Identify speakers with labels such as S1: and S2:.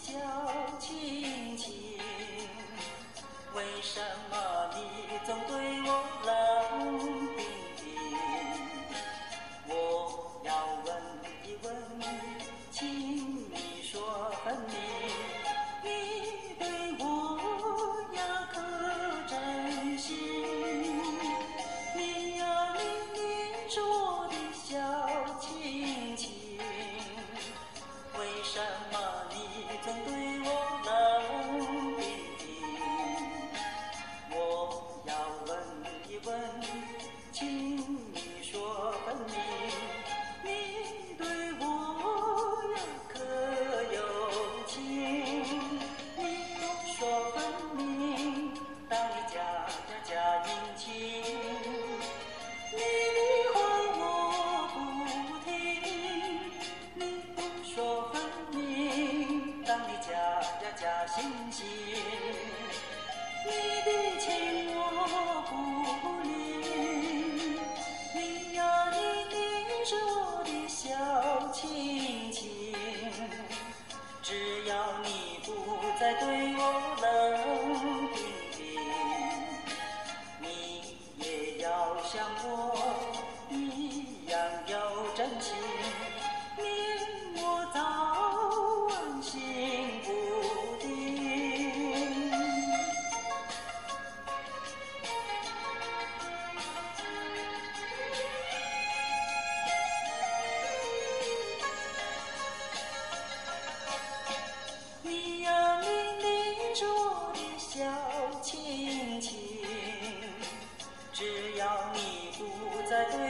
S1: 小亲亲，为什么你总对我冷冰冰？我要问一问，请你说分明，你对我呀可真心？你呀你是我的小亲亲，为什么你总对我冷冰冰？我要问一问，请你说分明，你对我呀可有情？你不说分明，当你假殷勤，你的话我不听。你不说分明，当你假惺惺，你的情我不领。你呀你是我的小亲亲，只要你不再对我冷冰冰，你也要像我一样有真情，免我早晚心不定。你呀你是我的小亲亲，只要你不再对